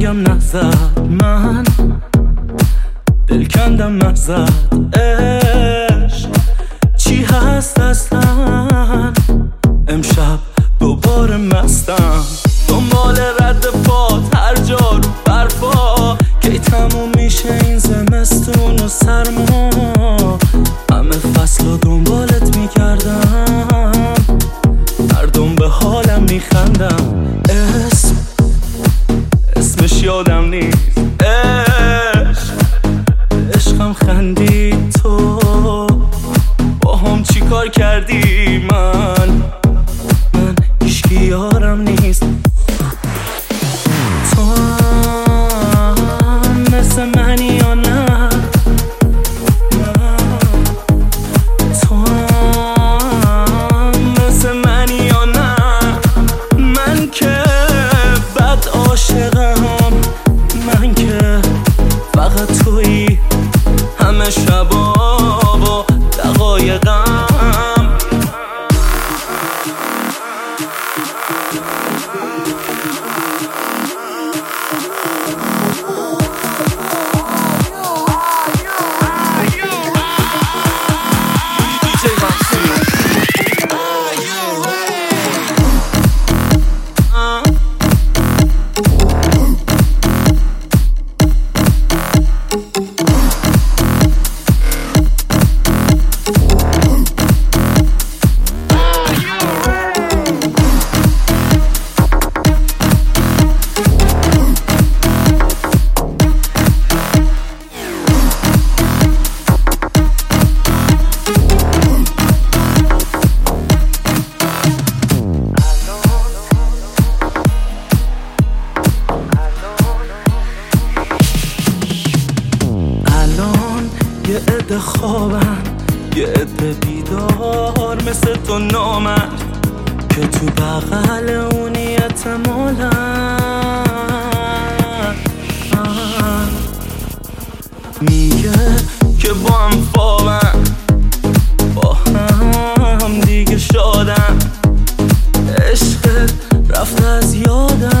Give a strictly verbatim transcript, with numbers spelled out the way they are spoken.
بگم نزد من دل کندم نزد عشق چی هست اصلا امشب دوباره مستم دنبال رد پات هر جا رو برفا کی تموم میشه این زمستون و سرما همه فصل رو دنبالت میکردم مردم به حالم میخندم اسم اسمش یادم نیست عشق عشقم خندید تو با هم چی کار کردی من من هیچکی یارم نیست تو هم مثل منی یا نه تو هم مثل منی یا نه من که بد عاشقم من که فقط تویی همه شبا و دقایقم یه عده خوابن یه عده بیدار مثل تو نامرد که تو بغل اونی احتمالن میگه که با هم خوابن با هم دیگه شادن عشقت رفت از یادم